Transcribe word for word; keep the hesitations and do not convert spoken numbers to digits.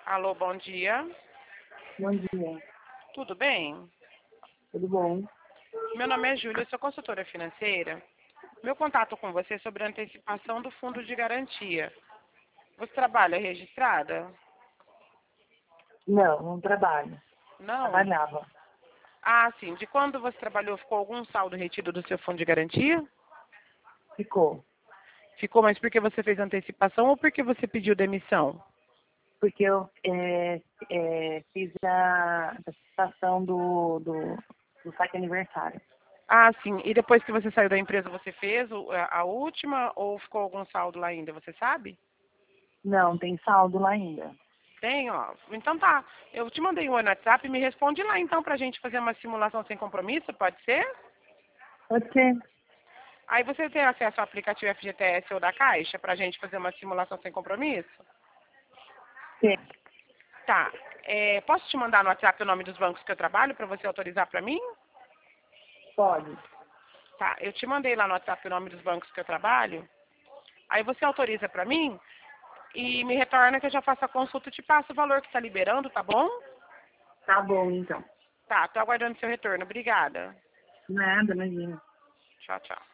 Alô, bom dia. Bom dia, Tudo bem? tudo bom? Meu nome é Júlia, eu sou consultora financeira. Meu contato com você é sobre a antecipação do fundo de garantia. Você trabalha registrada? Não, não trabalho. Não? Trabalhava. Ah, sim. De quando você trabalhou, ficou algum saldo retido do seu fundo de garantia? Ficou. Ficou, mas porque você fez antecipação ou porque você pediu demissão? Porque eu é, é, fiz a participação do, do, do saque aniversário. Ah, sim. E depois que você saiu da empresa, você fez o- a a última ou ficou algum saldo lá ainda? Você sabe? Não, tem saldo lá ainda. Tem, ó. Então tá. Eu te mandei um oi no WhatsApp, me responde lá então pra gente fazer uma simulação sem compromisso, pode ser? Pode ser? Aí você tem acesso ao aplicativo F G T S ou da Caixa pra gente fazer uma simulação sem compromisso? Sim. Tá. É, posso te mandar no WhatsApp o nome dos bancos que eu trabalho pra você autorizar pra mim? Pode. Tá. Eu te mandei lá no WhatsApp o nome dos bancos que eu trabalho. Aí você autoriza pra mim e me retorna que eu já faço a consulta e te passo o valor que tá liberando, tá bom? Tá bom, então. Tá. Tô aguardando seu retorno. Obrigada. Nada, imagina. Tchau, tchau.